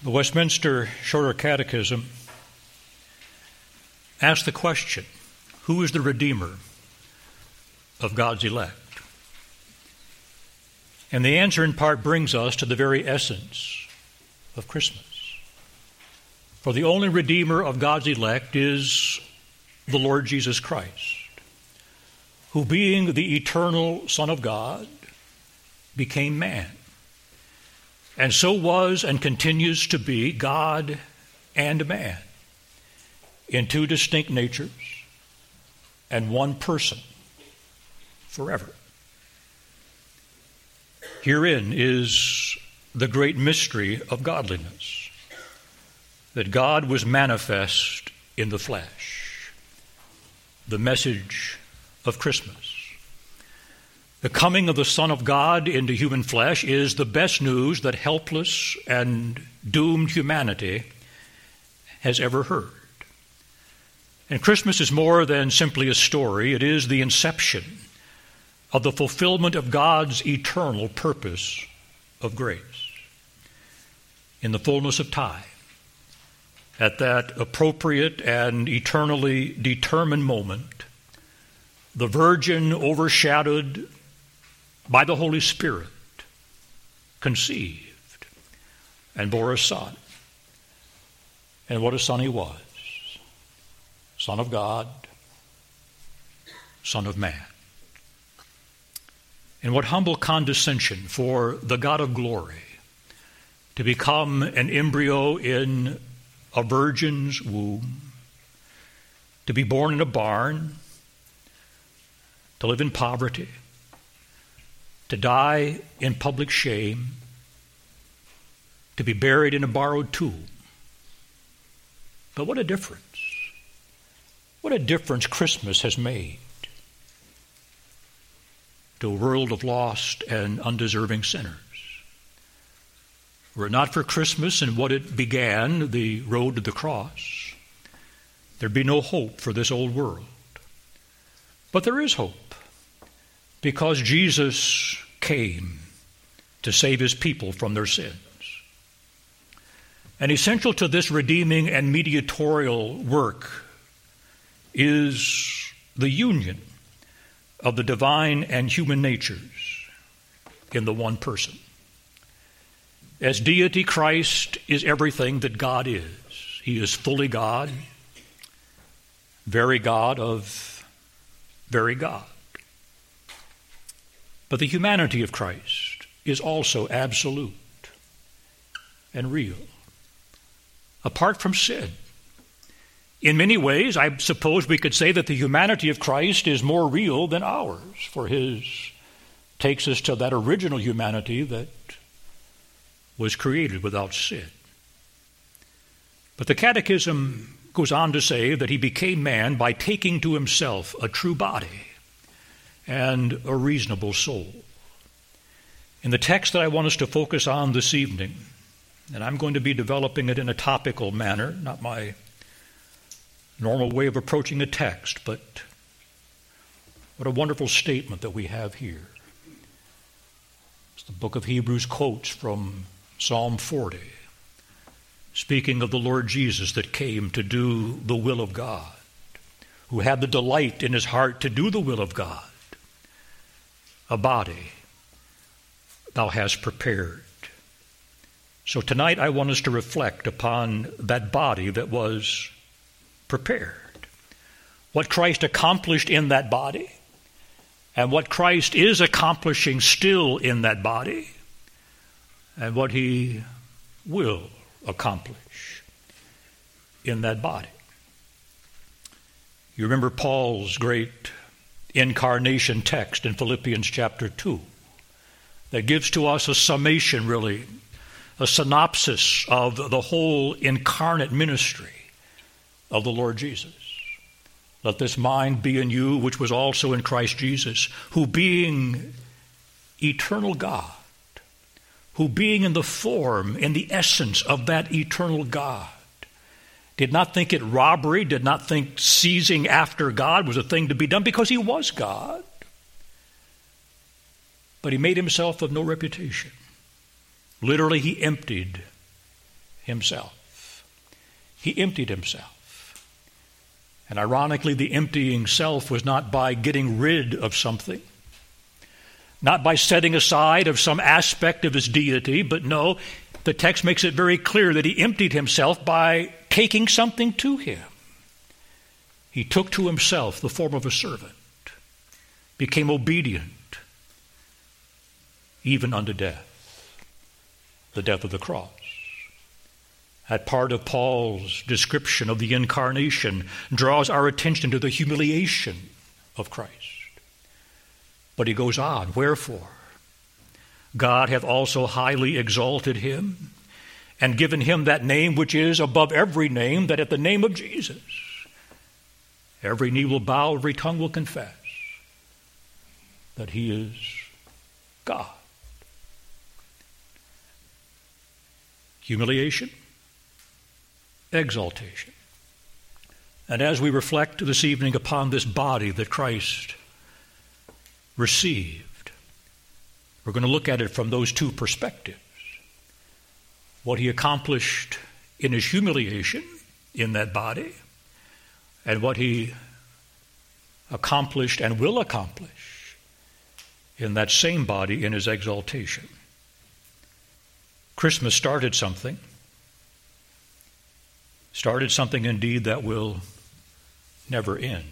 The Westminster Shorter Catechism asks the question, who is the Redeemer of God's elect? And the answer in part brings us to the very essence of Christmas. For the only Redeemer of God's elect is the Lord Jesus Christ, who being the eternal Son of God, became man, and so was and continues to be God and man in two distinct natures and one person forever. Herein is the great mystery of godliness, that God was manifest in the flesh, the message of Christmas. The coming of the Son of God into human flesh is the best news that helpless and doomed humanity has ever heard. And Christmas is more than simply a story. It is the inception of the fulfillment of God's eternal purpose of grace. In the fullness of time, at that appropriate and eternally determined moment, the Virgin, overshadowed by the Holy Spirit, conceived and bore a son. And what a son he was. Son of God, Son of man. And what humble condescension for the God of glory to become an embryo in a virgin's womb, to be born in a barn, to live in poverty, to die in public shame, to be buried in a borrowed tomb. But what a difference. What a difference Christmas has made to a world of lost and undeserving sinners. Were it not for Christmas and what it began, the road to the cross, there'd be no hope for this old world. But there is hope, because Jesus came to save his people from their sins. And essential to this redeeming and mediatorial work is the union of the divine and human natures in the one person. As deity, Christ is everything that God is. He is fully God, very God of very God. But the humanity of Christ is also absolute and real, apart from sin. In many ways, I suppose we could say that the humanity of Christ is more real than ours, for his takes us to that original humanity that was created without sin. But the Catechism goes on to say that he became man by taking to himself a true body and a reasonable soul. In the text that I want us to focus on this evening, and I'm going to be developing it in a topical manner, not my normal way of approaching a text, but what a wonderful statement that we have here. As the book of Hebrews quotes from Psalm 40, speaking of the Lord Jesus that came to do the will of God, who had the delight in his heart to do the will of God. A body thou hast prepared. So tonight I want us to reflect upon that body that was prepared, what Christ accomplished in that body, and what Christ is accomplishing still in that body, and what he will accomplish in that body. You remember Paul's great incarnation text in Philippians chapter 2 that gives to us a summation, really, a synopsis of the whole incarnate ministry of the Lord Jesus. Let this mind be in you, which was also in Christ Jesus, who being eternal God, who being in the form, in the essence of that eternal God, did not think it robbery, did not think seizing after God was a thing to be done, because he was God. But he made himself of no reputation. Literally, he emptied himself. He emptied himself. And ironically, the emptying self was not by getting rid of something, not by setting aside of some aspect of his deity, but no, the text makes it very clear that he emptied himself by taking something to him. He took to himself the form of a servant, became obedient, even unto death, the death of the cross. That part of Paul's description of the incarnation draws our attention to the humiliation of Christ. But he goes on, wherefore, God hath also highly exalted him, and given him that name which is above every name, that at the name of Jesus every knee will bow, every tongue will confess that he is God. Humiliation, exaltation. And as we reflect this evening upon this body that Christ received, we're going to look at it from those two perspectives. What he accomplished in his humiliation in that body, and what he accomplished and will accomplish in that same body in his exaltation. Christmas started something indeed that will never end.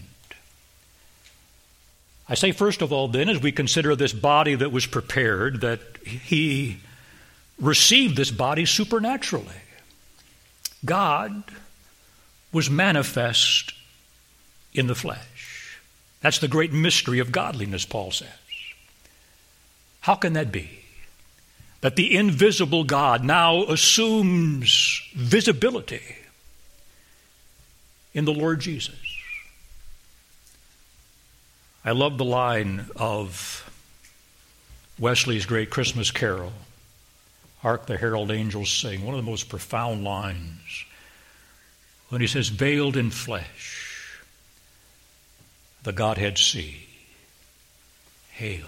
I say first of all then, as we consider this body that was prepared, that he received this body supernaturally. God was manifest in the flesh. That's the great mystery of godliness, Paul says. How can that be? That the invisible God now assumes visibility in the Lord Jesus. I love the line of Wesley's great Christmas carol, Hark the Herald Angels Sing, one of the most profound lines, when he says, veiled in flesh, the Godhead see. Hail,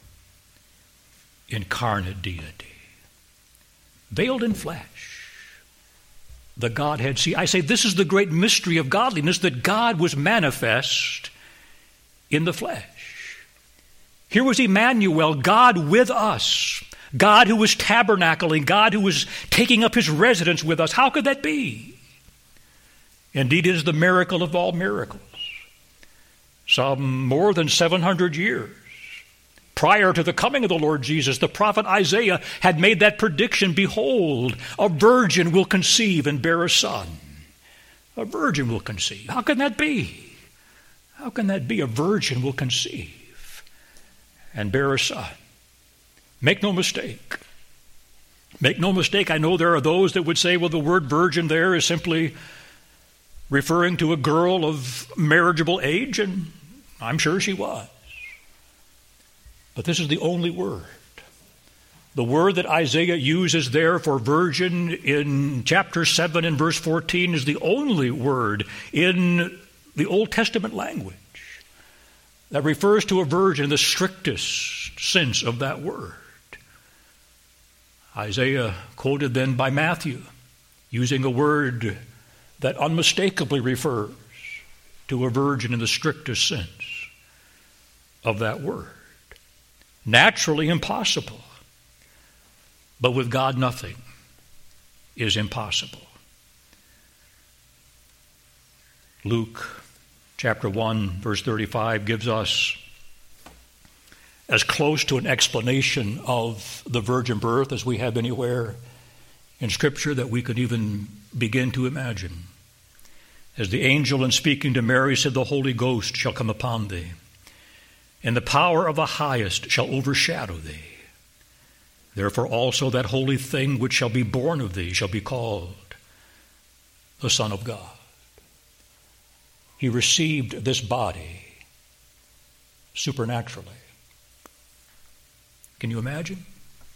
incarnate deity. Veiled in flesh, the Godhead see. I say this is the great mystery of godliness, that God was manifest in the flesh. Here was Emmanuel, God with us, God who was tabernacling, God who was taking up his residence with us. How could that be? Indeed, it is the miracle of all miracles. Some more than 700 years prior to the coming of the Lord Jesus, the prophet Isaiah had made that prediction, behold, a virgin will conceive and bear a son. A virgin will conceive. How can that be? How can that be? A virgin will conceive and bear a son. Make no mistake. Make no mistake. I know there are those that would say, well, the word virgin there is simply referring to a girl of marriageable age, and I'm sure she was. But this is the only word. The word that Isaiah uses there for virgin in chapter 7 and verse 14 is the only word in the Old Testament language that refers to a virgin in the strictest sense of that word. Isaiah quoted then by Matthew, using a word that unmistakably refers to a virgin in the strictest sense of that word. Naturally impossible, but with God nothing is impossible. Luke chapter 1 verse 35 gives us as close to an explanation of the virgin birth as we have anywhere in Scripture that we could even begin to imagine. As the angel in speaking to Mary said, the Holy Ghost shall come upon thee, and the power of the highest shall overshadow thee. Therefore also that holy thing which shall be born of thee shall be called the Son of God. He received this body supernaturally. Can you imagine?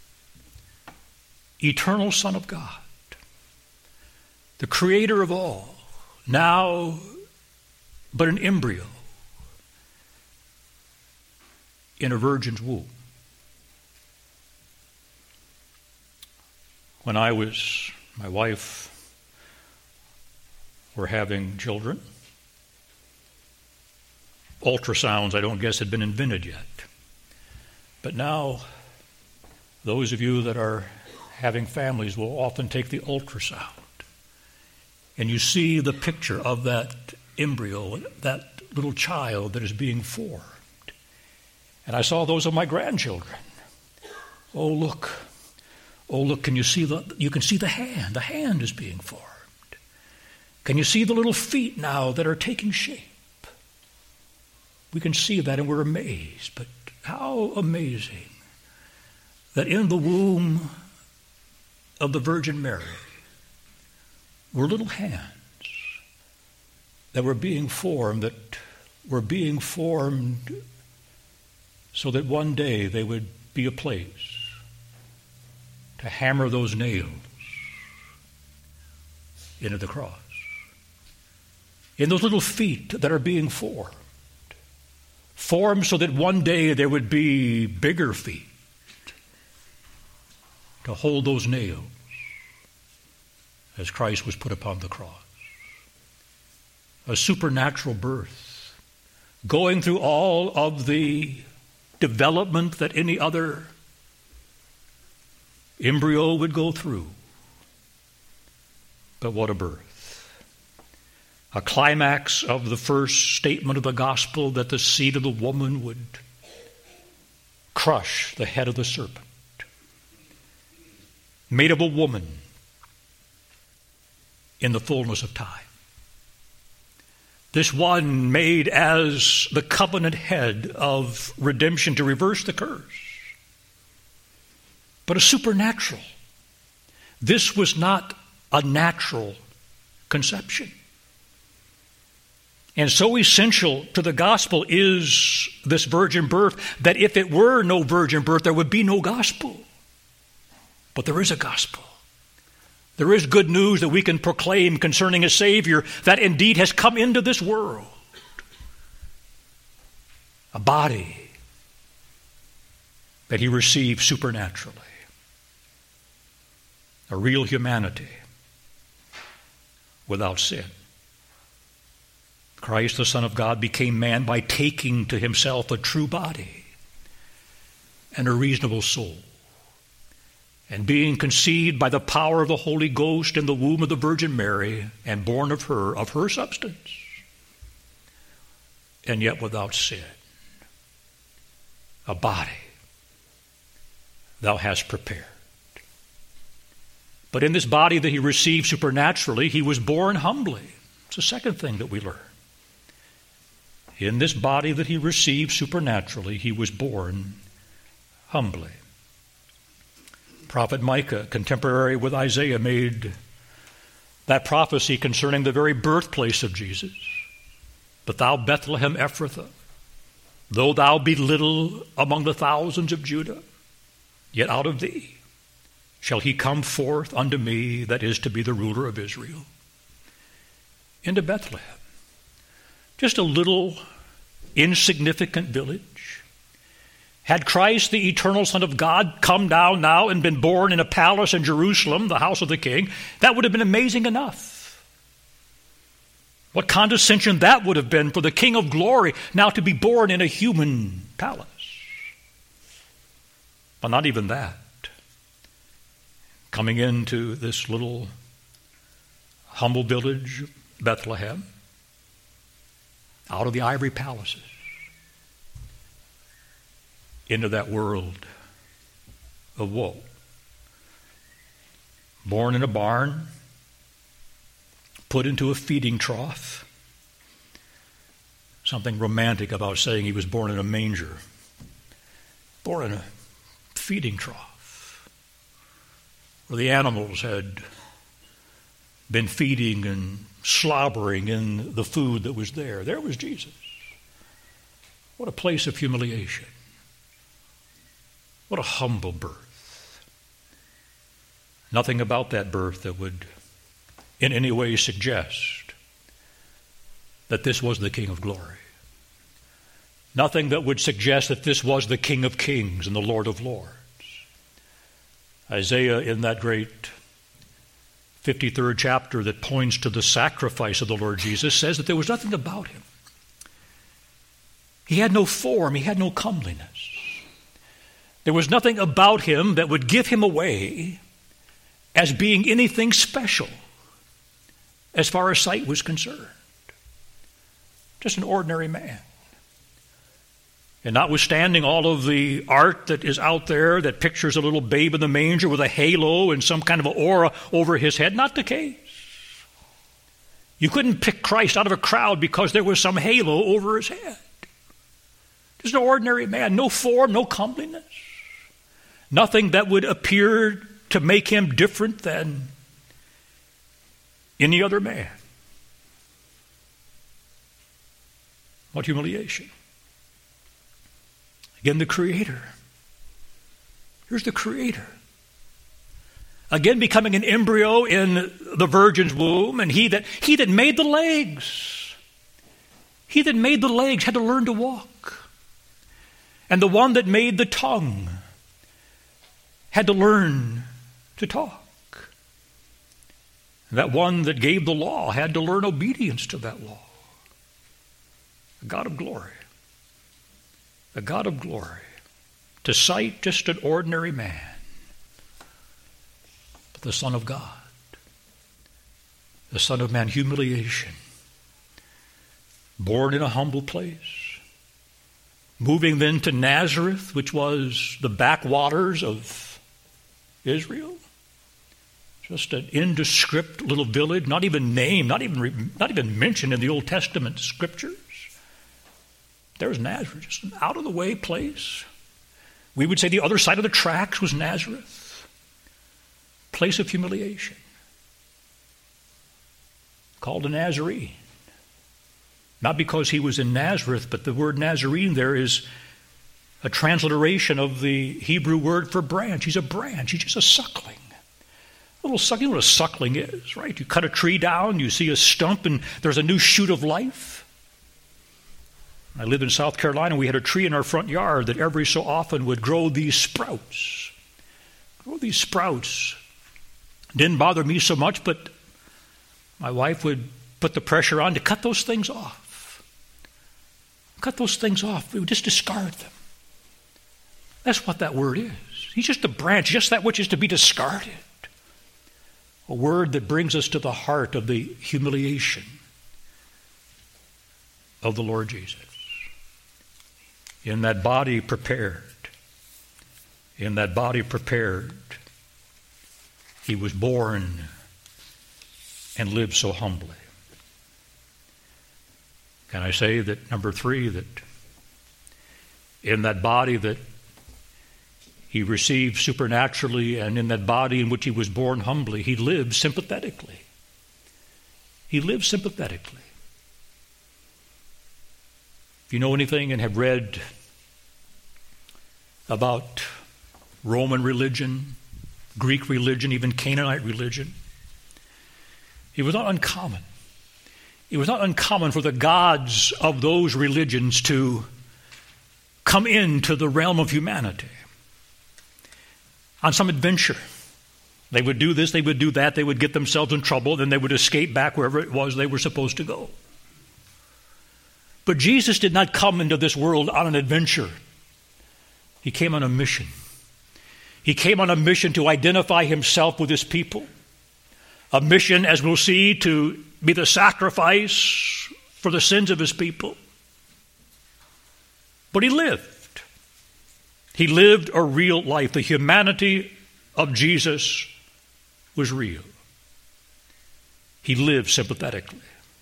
Eternal Son of God, the creator of all, now but an embryo in a virgin's womb. When I was my wife were having children. Ultrasounds, I don't guess, had been invented yet. But now, those of you that are having families will often take the ultrasound, and you see the picture of that embryo, that little child that is being formed. And I saw those of my grandchildren. Oh, look, can you see you can see the hand. The hand is being formed. Can you see the little feet now that are taking shape? We can see that and we're amazed. But how amazing that in the womb of the Virgin Mary were little hands that were being formed, so that one day they would be a place to hammer those nails into the cross. In those little feet that are being formed so that one day there would be bigger feet to hold those nails as Christ was put upon the cross. A supernatural birth, going through all of the development that any other embryo would go through. But what a birth. A climax of the first statement of the gospel that the seed of the woman would crush the head of the serpent. Made of a woman in the fullness of time. This one made as the covenant head of redemption to reverse the curse. But a supernatural. This was not a natural conception. And so essential to the gospel is this virgin birth that if it were no virgin birth, there would be no gospel. But there is a gospel. There is good news that we can proclaim concerning a Savior that indeed has come into this world. A body that he received supernaturally. A real humanity without sin. Christ, the Son of God, became man by taking to himself a true body and a reasonable soul. And being conceived by the power of the Holy Ghost in the womb of the Virgin Mary, and born of her substance, and yet without sin. A body thou hast prepared. But in this body that he received supernaturally, he was born humbly. It's the second thing that we learn. In this body that he received supernaturally, he was born humbly. Prophet Micah, contemporary with Isaiah, made that prophecy concerning the very birthplace of Jesus. But thou, Bethlehem Ephrathah, though thou be little among the thousands of Judah, yet out of thee shall he come forth unto me that is to be the ruler of Israel. Into Bethlehem. Just a little insignificant village. Had Christ, the eternal Son of God, come down now and been born in a palace in Jerusalem, the house of the king, that would have been amazing enough. What condescension that would have been for the King of glory now to be born in a human palace. But not even that. Coming into this little humble village, Bethlehem, out of the ivory palaces, into that world of woe. Born in a barn, put into a feeding trough. Something romantic about saying he was born in a manger. Born in a feeding trough, where the animals had been feeding and slobbering in the food that was there. There was Jesus. What a place of humiliation. What a humble birth. Nothing about that birth that would in any way suggest that this was the King of glory. Nothing that would suggest that this was the King of kings and the Lord of lords. Isaiah, in that great 53rd chapter that points to the sacrifice of the Lord Jesus, says that there was nothing about him. He had no form, he had no comeliness. There was nothing about him that would give him away as being anything special as far as sight was concerned. Just an ordinary man. And notwithstanding all of the art that is out there that pictures a little babe in the manger with a halo and some kind of an aura over his head, not the case. You couldn't pick Christ out of a crowd because there was some halo over his head. Just an ordinary man, no form, no comeliness. Nothing that would appear to make him different than any other man. What humiliation. Again, the Creator. Here's the Creator. Again, becoming an embryo in the virgin's womb, and he that made the legs. He that made the legs had to learn to walk. And the one that made the tongue had to learn to talk. And that one that gave the law had to learn obedience to that law. The God of glory. The God of glory. To sight, just an ordinary man. But the Son of God. The Son of Man, humiliation. Born in a humble place. Moving then to Nazareth, which was the backwaters of Israel. Just an indescript little village, not even named, not even mentioned in the Old Testament scriptures. There's Nazareth, just an out-of-the-way place. We would say the other side of the tracks was Nazareth. Place of humiliation. Called a Nazarene. Not because he was in Nazareth, but the word Nazarene there is a transliteration of the Hebrew word for branch. He's a branch. He's just a suckling. A little suckling. You know what a suckling is, right? You cut a tree down, you see a stump, and there's a new shoot of life. I lived in South Carolina. We had a tree in our front yard that every so often would grow these sprouts. Didn't bother me so much, but my wife would put the pressure on to cut those things off. Cut those things off. We would just discard them. That's what that word is. He's just a branch, just that which is to be discarded. A word that brings us to the heart of the humiliation of the Lord Jesus. In that body prepared, he was born and lived so humbly. Can I say that, number 3, that in that body that he received supernaturally, and in that body in which he was born humbly, he lived sympathetically. If you know anything and have read about Roman religion, Greek religion, even Canaanite religion, it was not uncommon. It was not uncommon for the gods of those religions to come into the realm of humanity on some adventure. They would do this, they would do that, they would get themselves in trouble, then they would escape back wherever it was they were supposed to go. But Jesus did not come into this world on an adventure. He came on a mission. He came on a mission to identify himself with his people. A mission, as we'll see, to be the sacrifice for the sins of his people. But he lived. He lived a real life. The humanity of Jesus was real. He lived sympathetically.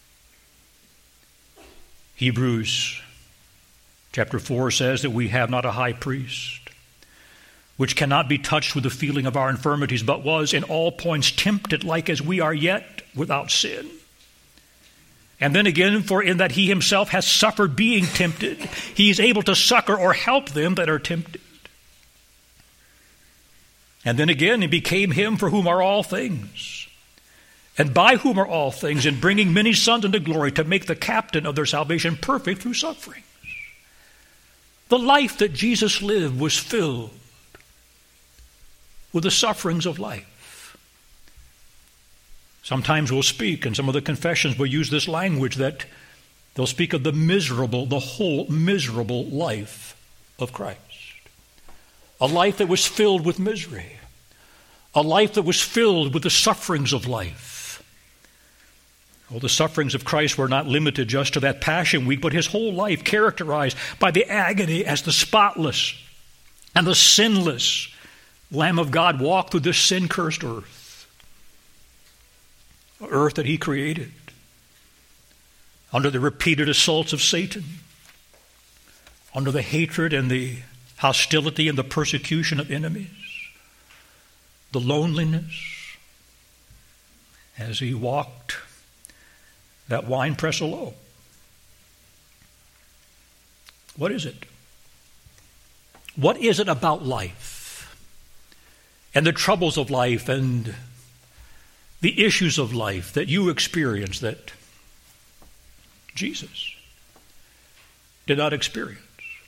Hebrews chapter 4 says that we have not a high priest, which cannot be touched with the feeling of our infirmities, but was in all points tempted like as we are, yet without sin. And then again, for in that he himself has suffered being tempted, he is able to succor or help them that are tempted. And then again, he became him for whom are all things, and by whom are all things, in bringing many sons into glory, to make the captain of their salvation perfect through sufferings. The life that Jesus lived was filled with the sufferings of life. Sometimes we'll speak, and some of the confessions will use this language that they'll speak of the whole miserable life of Christ. A life that was filled with misery. A life that was filled with the sufferings of life. Oh, the sufferings of Christ were not limited just to that Passion Week, but his whole life characterized by the agony as the spotless and the sinless Lamb of God walked through this sin-cursed earth. An earth that he created under the repeated assaults of Satan, under the hatred and the hostility and the persecution of enemies, the loneliness as he walked that winepress alone. What is it? What is it about life and the troubles of life and the issues of life that you experience that Jesus did not experience?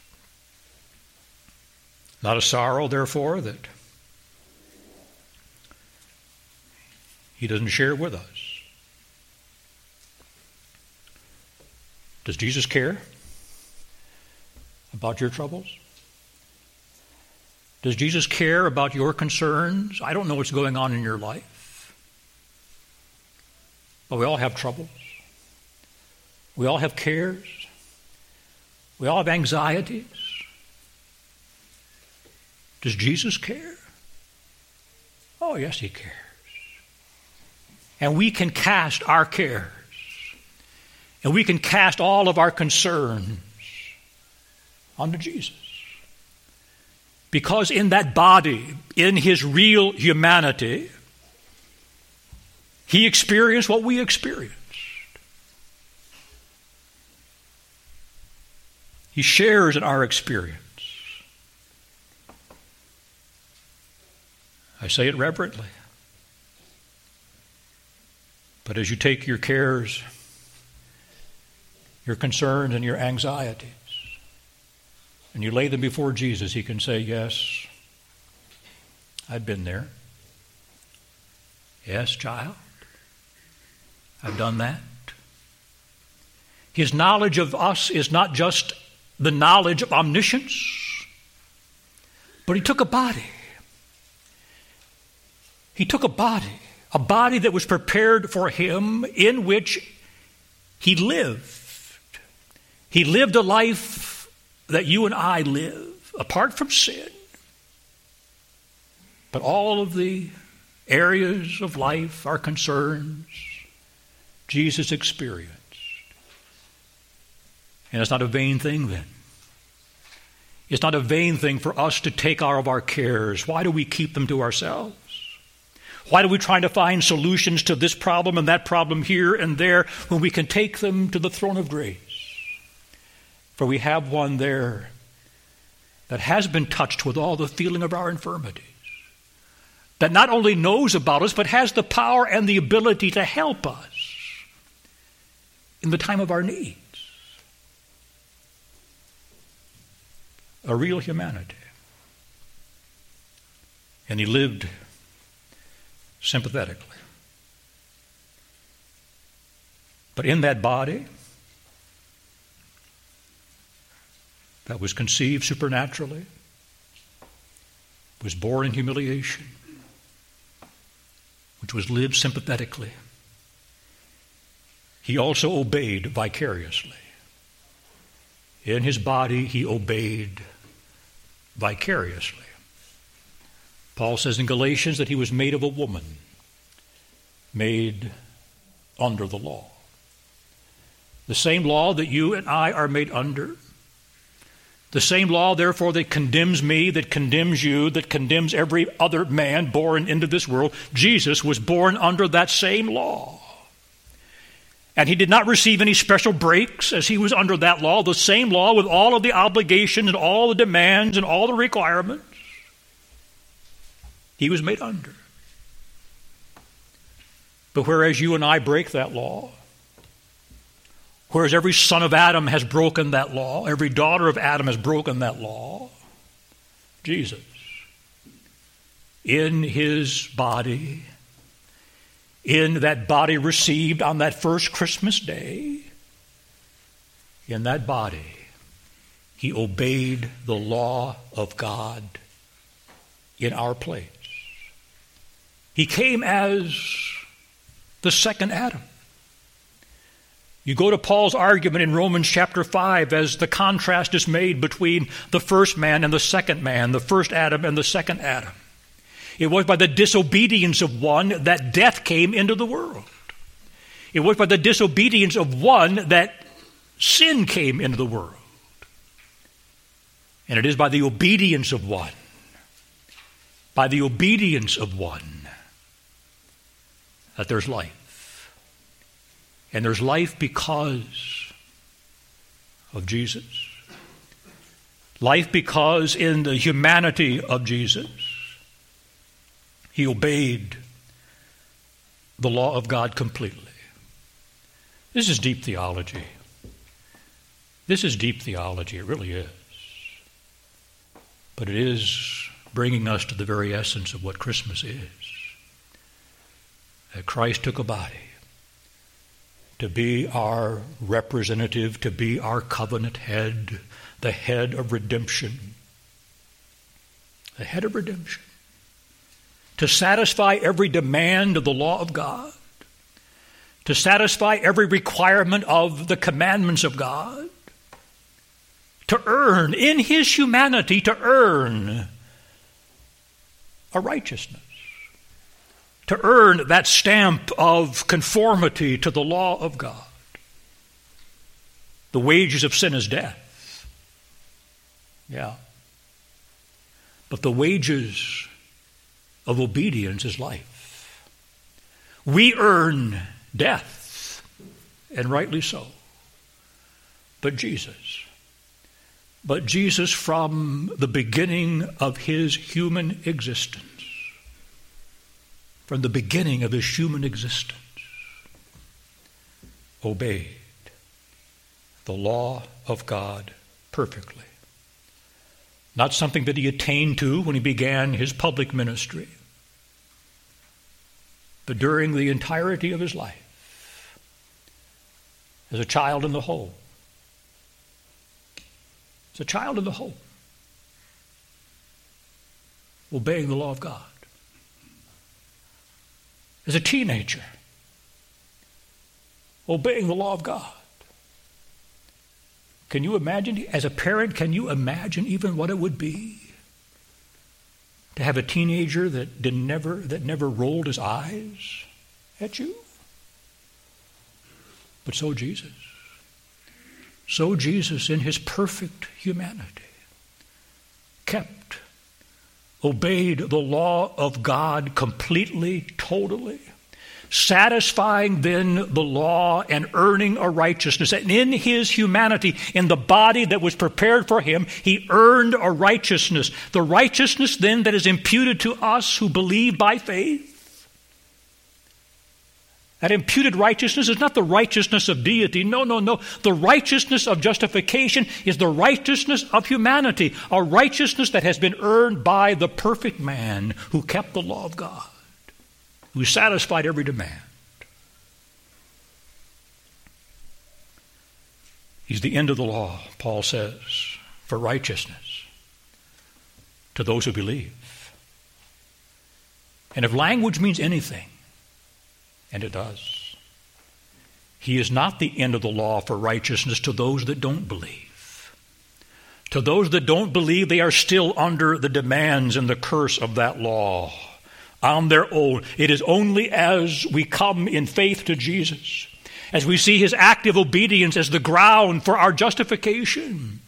Not a sorrow, therefore, that he doesn't share with us. Does Jesus care about your troubles? Does Jesus care about your concerns? I don't know what's going on in your life, but we all have troubles. We all have cares. We all have anxieties. Does Jesus care? Oh, yes, he cares. And we can cast our cares, and we can cast all of our concerns onto Jesus. Because in that body, in his real humanity, he experienced what we experienced. He shares in our experience. I say it reverently. But as you take your cares, your concerns, and your anxieties, and you lay them before Jesus, he can say, yes, I've been there. Yes, child, I've done that. His knowledge of us is not just the knowledge of omniscience, but he took a body. He took a body that was prepared for him, in which he lived. He lived a life that you and I live, apart from sin. But all of the areas of life, our concerns, Jesus experienced. And it's not a vain thing then. It's not a vain thing for us to take all of our cares. Why do we keep them to ourselves? Why do we try to find solutions to this problem and that problem here and there when we can take them to the throne of grace? For we have one there that has been touched with all the feeling of our infirmities, that not only knows about us, but has the power and the ability to help us in the time of our needs. A real humanity. And he lived sympathetically. But in that body that was conceived supernaturally, was born in humiliation, which was lived sympathetically, he also obeyed vicariously. In his body, he obeyed vicariously. Paul says in Galatians that he was made of a woman, made under the law. The same law that you and I are made under. The same law, therefore, that condemns me, that condemns you, that condemns every other man born into this world. Jesus was born under that same law. And he did not receive any special breaks as he was under that law. The same law with all of the obligations and all the demands and all the requirements. He was made under. But whereas you and I break that law, whereas every son of Adam has broken that law, every daughter of Adam has broken that law, Jesus, in his body, in that body received on that first Christmas day, in that body, he obeyed the law of God in our place. He came as the second Adam. You go to Paul's argument in Romans chapter 5 as the contrast is made between the first man and the second man, the first Adam and the second Adam. It was by the disobedience of one that death came into the world. It was by the disobedience of one that sin came into the world. And it is by the obedience of one, that there's life. And there's life because of Jesus. Life because in the humanity of Jesus, he obeyed the law of God completely. This is deep theology. This is deep theology. It really is. But it is bringing us to the very essence of what Christmas is. That Christ took a body to be our representative, to be our covenant head, the head of redemption. The head of redemption. To satisfy every demand of the law of God. To satisfy every requirement of the commandments of God. To earn, in his humanity, to earn a righteousness. To earn that stamp of conformity to the law of God. The wages of sin is death. Yeah. But the wages of obedience is life. We earn death, and rightly so. But Jesus from the beginning of his human existence, obeyed the law of God perfectly. Not something that he attained to when he began his public ministry, but during the entirety of his life, as a child in the home. As a child in the home, obeying the law of God. As a teenager, obeying the law of God. Can you imagine, as a parent, can you imagine even what it would be to have a teenager that never rolled his eyes at you? But so Jesus. So Jesus, in his perfect humanity, obeyed the law of God completely, totally, satisfying then the law and earning a righteousness. And in his humanity, in the body that was prepared for him, he earned a righteousness. The righteousness then that is imputed to us who believe by faith. That imputed righteousness is not the righteousness of deity. No. The righteousness of justification is the righteousness of humanity, a righteousness that has been earned by the perfect man who kept the law of God, who satisfied every demand. He's the end of the law, Paul says, for righteousness to those who believe. And if language means anything, and it does, he is not the end of the law for righteousness to those that don't believe. To those that don't believe, they are still under the demands and the curse of that law on their own. It is only as we come in faith to Jesus, as we see his active obedience as the ground for our justification,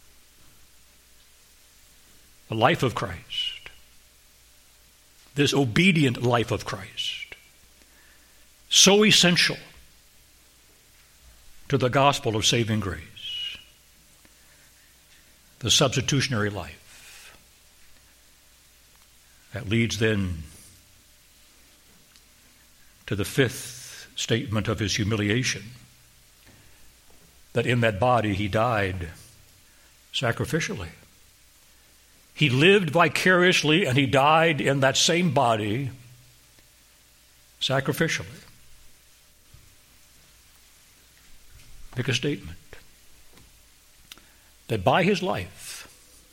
the life of Christ, this obedient life of Christ, so essential to the gospel of saving grace, the substitutionary life that leads then to the fifth statement of his humiliation, that in that body he died sacrificially. He lived vicariously and he died in that same body sacrificially. Make a statement that by his life,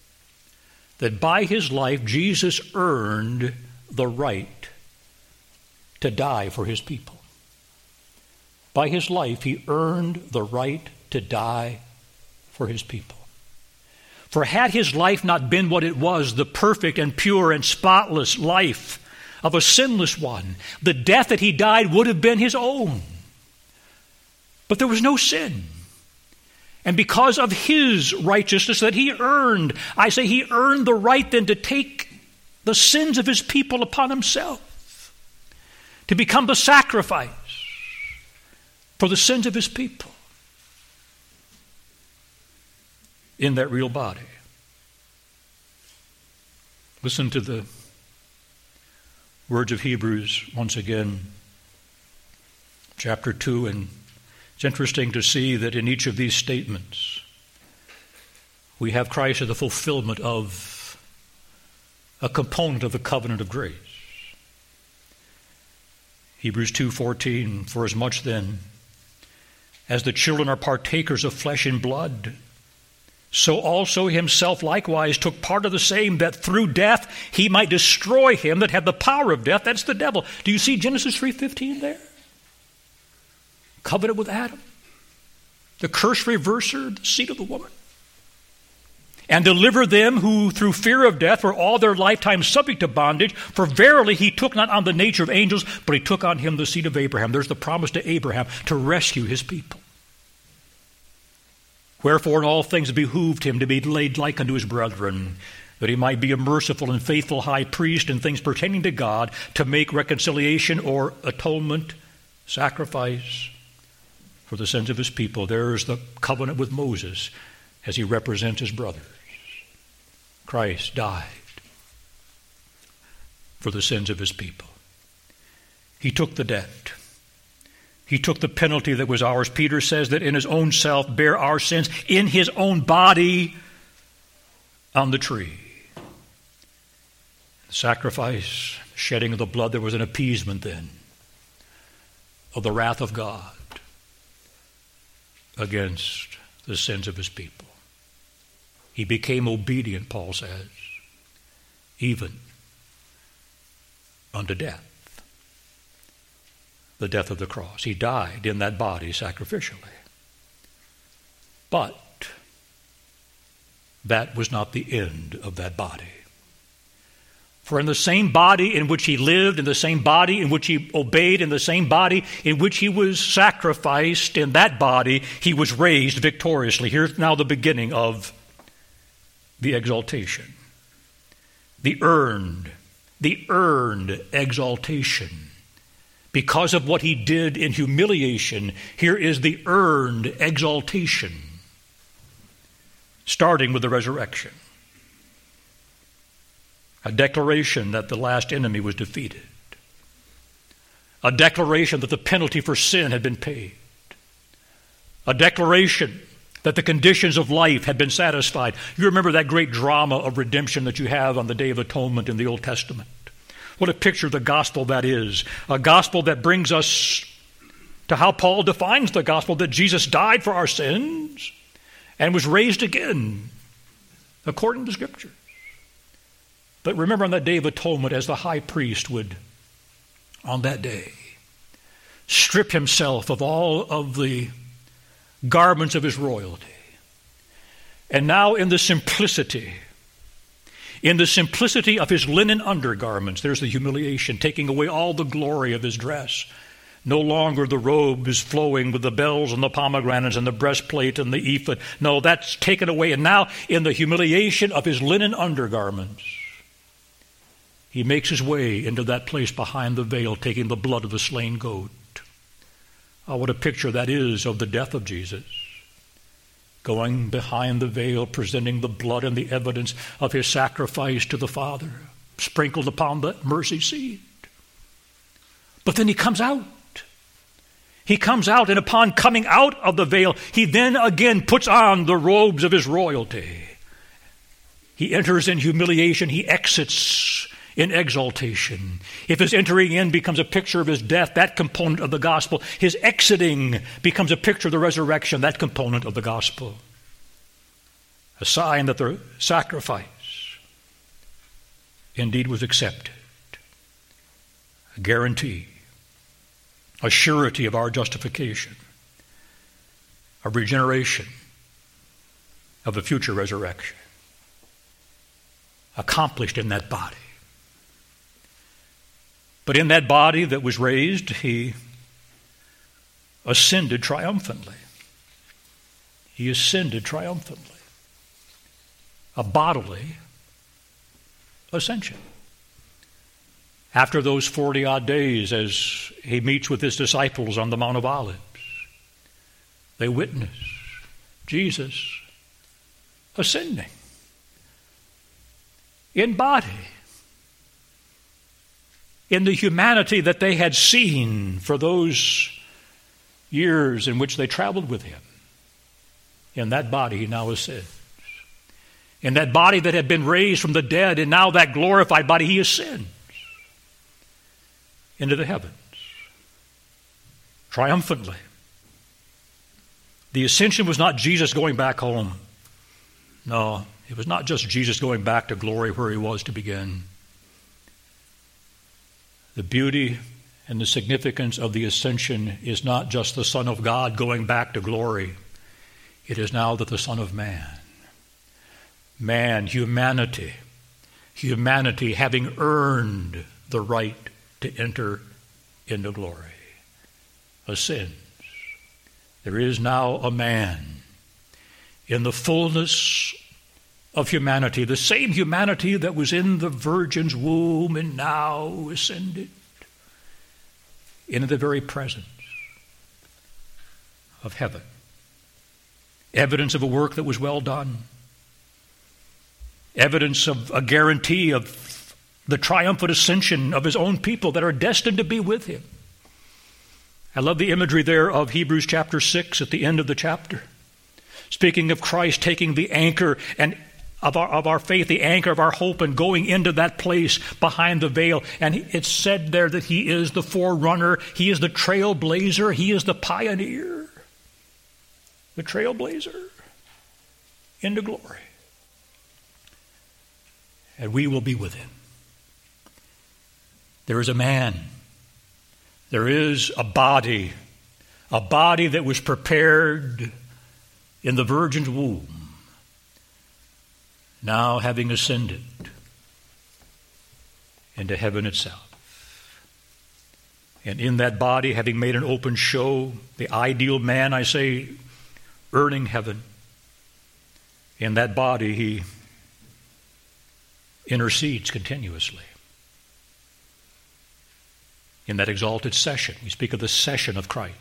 Jesus earned the right to die for his people. By his life, he earned the right to die for his people. For had his life not been what it was, the perfect and pure and spotless life of a sinless one, the death that he died would have been his own. But there was no sin. And because of his righteousness that he earned, I say he earned the right then to take the sins of his people upon himself, to become the sacrifice for the sins of his people in that real body. Listen to the words of Hebrews once again, chapter 2, and it's interesting to see that in each of these statements we have Christ as the fulfillment of a component of the covenant of grace. Hebrews 2:14, for as much then as the children are partakers of flesh and blood, so also himself likewise took part of the same, that through death he might destroy him that had the power of death, that's the devil. Do you see Genesis 3:15 there? Covenant with Adam, the curse reverser, the seed of the woman, and deliver them who through fear of death were all their lifetime subject to bondage. For verily he took not on the nature of angels, but he took on him the seed of Abraham. There's the promise to Abraham to rescue his people. Wherefore in all things behooved him to be laid like unto his brethren, that he might be a merciful and faithful high priest in things pertaining to God, to make reconciliation or atonement, sacrifice for the sins of his people. There's the covenant with Moses as he represents his brothers. Christ died for the sins of his people. He took the debt. He took the penalty that was ours. Peter says that in his own self bare our sins in his own body on the tree. The sacrifice, shedding of the blood, there was an appeasement then of the wrath of God against the sins of his people. He became obedient, Paul says, even unto death. The death of the cross. He died in that body sacrificially. But that was not the end of that body. For in the same body in which he lived, in the same body in which he obeyed, in the same body in which he was sacrificed, in that body he was raised victoriously. Here's now the beginning of the exaltation. The earned exaltation. Because of what he did in humiliation, here is the earned exaltation, starting with the resurrection. A declaration that the last enemy was defeated. A declaration that the penalty for sin had been paid. A declaration that the conditions of life had been satisfied. You remember that great drama of redemption that you have on the Day of Atonement in the Old Testament. What a picture of the gospel that is. A gospel that brings us to how Paul defines the gospel, that Jesus died for our sins and was raised again according to Scripture. But remember on that Day of Atonement, as the high priest would, on that day, strip himself of all of the garments of his royalty. And now in the simplicity of his linen undergarments, there's the humiliation, taking away all the glory of his dress. No longer the robe is flowing with the bells and the pomegranates and the breastplate and the ephod. No, that's taken away. And now in the humiliation of his linen undergarments, he makes his way into that place behind the veil, taking the blood of the slain goat. Oh, what a picture that is of the death of Jesus. Going behind the veil, presenting the blood and the evidence of his sacrifice to the Father, sprinkled upon the mercy seat. But then he comes out. He comes out, and upon coming out of the veil, he then again puts on the robes of his royalty. He enters in humiliation. He exits in exaltation. If his entering in becomes a picture of his death, that component of the gospel, his exiting becomes a picture of the resurrection, that component of the gospel. A sign that the sacrifice indeed was accepted. A guarantee, a surety of our justification, a regeneration of the future resurrection, accomplished in that body. But in that body that was raised, he ascended triumphantly. He ascended triumphantly. A bodily ascension. After those 40-odd days, as he meets with his disciples on the Mount of Olives, they witness Jesus ascending in body, in the humanity that they had seen for those years in which they traveled with him. In that body he now ascends. In that body that had been raised from the dead, and now that glorified body, he ascends into the heavens triumphantly. The ascension was not Jesus going back home. No, it was not just Jesus going back to glory where he was to begin. The beauty and the significance of the ascension is not just the Son of God going back to glory. It is now that the Son of Man, humanity having earned the right to enter into glory, ascends. There is now a man in the fullness of humanity, the same humanity that was in the virgin's womb and now ascended into the very presence of heaven. Evidence of a work that was well done. Evidence of a guarantee of the triumphant ascension of his own people that are destined to be with him. I love the imagery there of Hebrews chapter 6 at the end of the chapter. Speaking of Christ taking the anchor and of our faith, the anchor of our hope, and going into that place behind the veil. And it's said there that he is the forerunner, he is the trailblazer, he is the pioneer. The trailblazer into glory. And we will be with him. There is a man. There is a body that was prepared in the virgin's womb, now having ascended into heaven itself. And in that body, having made an open show, the ideal man, I say, earning heaven, in that body he intercedes continuously. In that exalted session, we speak of the session of Christ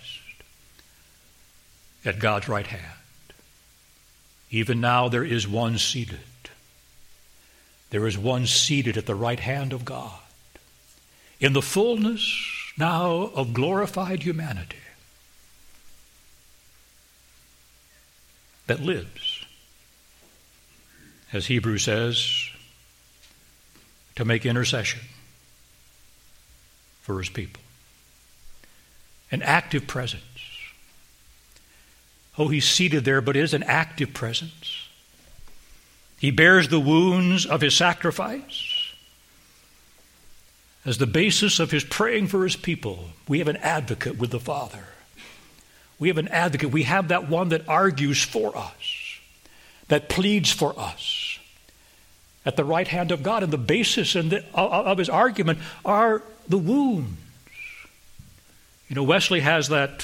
at God's right hand. Even now there is one seated. There is one seated at the right hand of God in the fullness now of glorified humanity that lives, as Hebrews says, to make intercession for his people. An active presence. Oh, he's seated there, but it is an active presence. He bears the wounds of his sacrifice. As the basis of his praying for his people, we have an advocate with the Father. We have an advocate. We have that one that argues for us, that pleads for us at the right hand of God. And the basis of his argument are the wounds. You know, Wesley has that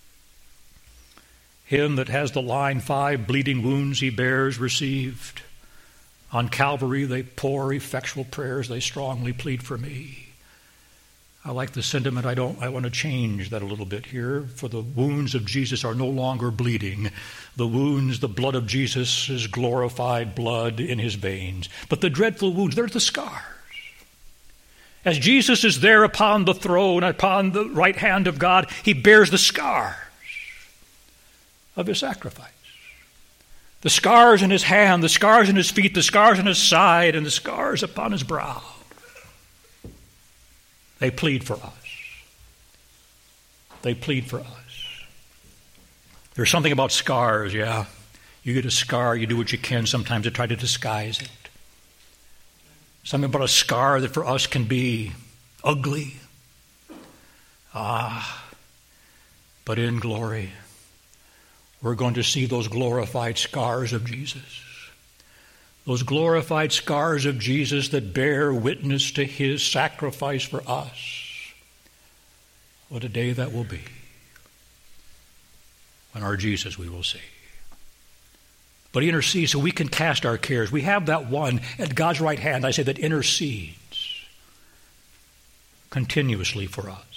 hymn that has the line, 5 bleeding wounds he bears received. On Calvary they pour effectual prayers, they strongly plead for me. I like the sentiment. I want to change that a little bit here. For the wounds of Jesus are no longer bleeding. The wounds, the blood of Jesus is glorified blood in his veins. But the dreadful wounds, they're the scars. As Jesus is there upon the throne, upon the right hand of God, he bears the scars of his sacrifice. The scars in his hand, the scars in his feet, the scars in his side, and the scars upon his brow. They plead for us. They plead for us. There's something about scars, yeah. You get a scar, you do what you can sometimes to try to disguise it. Something about a scar that for us can be ugly. But in glory, we're going to see those glorified scars of Jesus. Those glorified scars of Jesus that bear witness to his sacrifice for us. What a day that will be. When our Jesus we will see. But he intercedes so we can cast our cares. We have that one at God's right hand, I say, that intercedes continuously for us.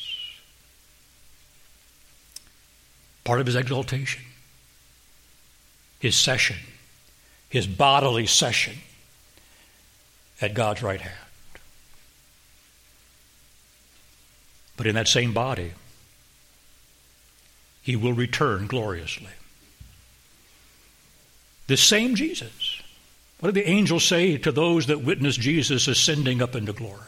Part of his exaltation, his session, his bodily session at God's right hand. But in that same body, he will return gloriously. This same Jesus. What did the angels say to those that witnessed Jesus ascending up into glory?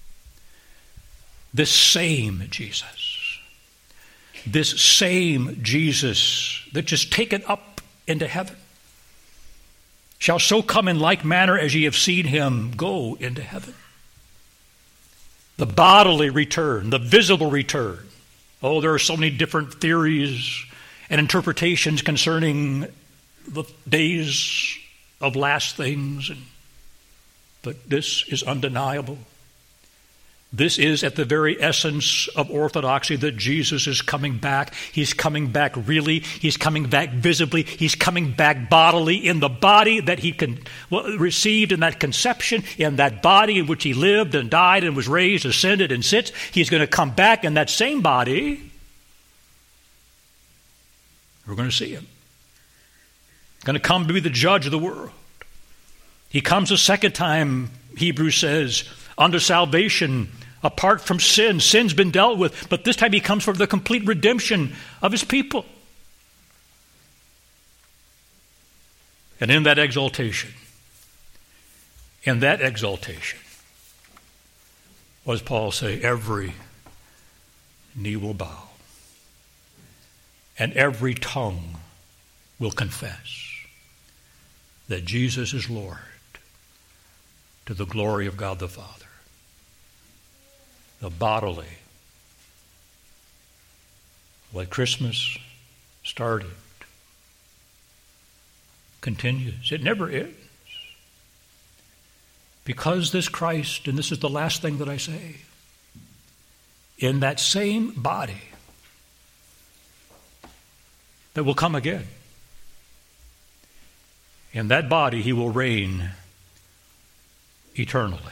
This same Jesus. This same Jesus that is taken up into heaven shall so come in like manner as ye have seen him go into heaven. The bodily return, the visible return. Oh, there are so many different theories and interpretations concerning the days of last things, but this is undeniable. This is at the very essence of orthodoxy, that Jesus is coming back. He's coming back really. He's coming back visibly. He's coming back bodily in the body that he received in that conception, in that body in which he lived and died and was raised, ascended and sits. He's going to come back in that same body. We're going to see him. Going to come to be the judge of the world. He comes a second time, Hebrews says, unto salvation, apart from sin. Sin's been dealt with, but this time he comes for the complete redemption of his people. And in that exaltation, what does Paul say? Every knee will bow, and every tongue will confess that Jesus is Lord, to the glory of God the Father. The bodily. What Christmas started continues. It never ends. Because this Christ, and this is the last thing that I say, in that same body that will come again, in that body he will reign eternally.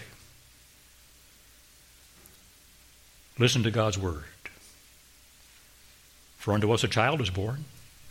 Listen to God's word. For unto us a child is born,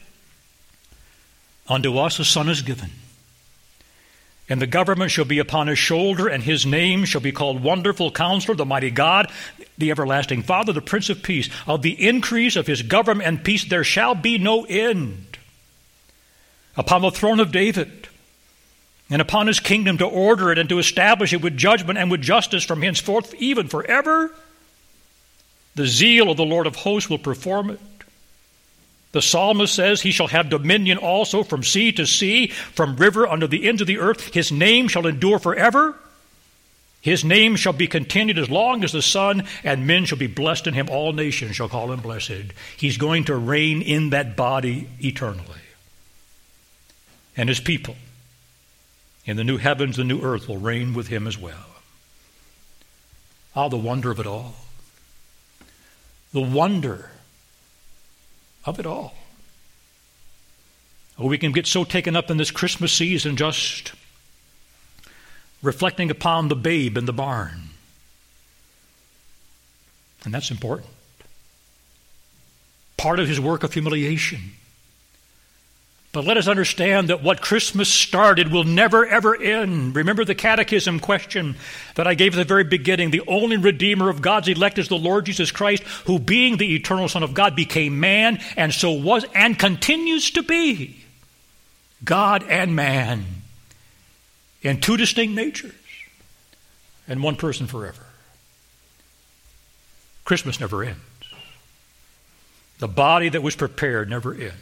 unto us a son is given, and the government shall be upon his shoulder, and his name shall be called Wonderful Counselor, the Mighty God, the Everlasting Father, the Prince of Peace. Of the increase of his government and peace there shall be no end. Upon the throne of David, and upon his kingdom, to order it and to establish it with judgment and with justice from henceforth even forever. The zeal of the Lord of hosts will perform it. The psalmist says, he shall have dominion also from sea to sea, from river unto the ends of the earth. His name shall endure forever. His name shall be continued as long as the sun, and men shall be blessed in him. All nations shall call him blessed. He's going to reign in that body eternally. And his people in the new heavens, the new earth, will reign with him as well. Ah, the wonder of it all. The wonder of it all. Oh, we can get so taken up in this Christmas season just reflecting upon the babe in the barn. And that's important. Part of his work of humiliation. But let us understand that what Christmas started will never, ever end. Remember the catechism question that I gave at the very beginning. The only Redeemer of God's elect is the Lord Jesus Christ, who being the eternal Son of God became man, and so was and continues to be God and man in two distinct natures and one person forever. Christmas never ends. The body that was prepared never ends.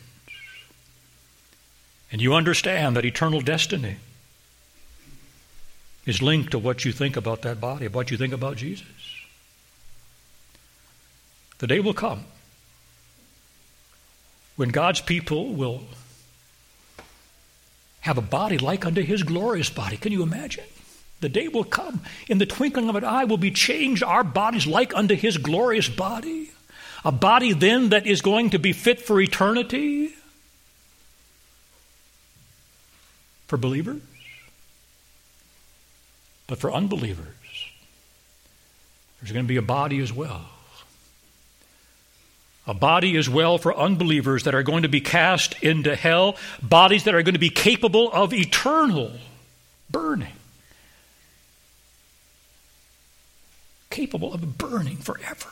And you understand that eternal destiny is linked to what you think about that body, what you think about Jesus. The day will come when God's people will have a body like unto his glorious body. Can you imagine? The day will come, in the twinkling of an eye will be changed, our bodies like unto his glorious body. A body then that is going to be fit for eternity. For believers, but for unbelievers, there's going to be a body as well. A body as well for unbelievers that are going to be cast into hell, bodies that are going to be capable of eternal burning. Capable of burning forever.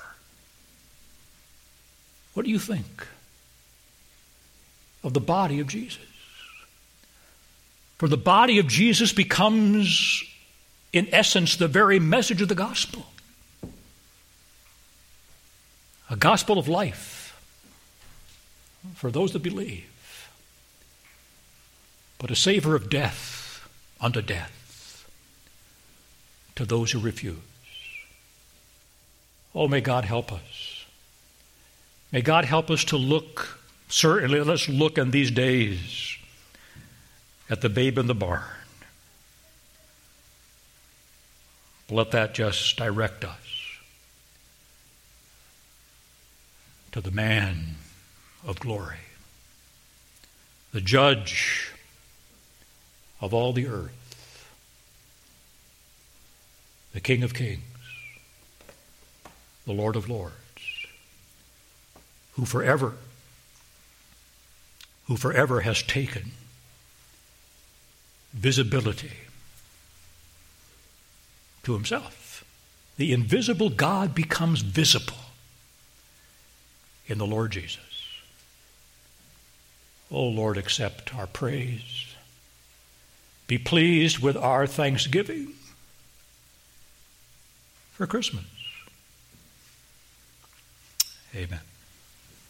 What do you think of the body of Jesus? For the body of Jesus becomes, in essence, the very message of the gospel. A gospel of life for those that believe, but a savor of death unto death to those who refuse. Oh, may God help us. May God help us to look, certainly let's look in these days at the babe in the barn. Let that just direct us to the man of glory, the judge of all the earth, the King of kings, the Lord of lords, who forever has taken visibility to himself. The invisible God becomes visible in the Lord Jesus. Oh Lord, accept our praise. Be pleased with our thanksgiving for Christmas. Amen.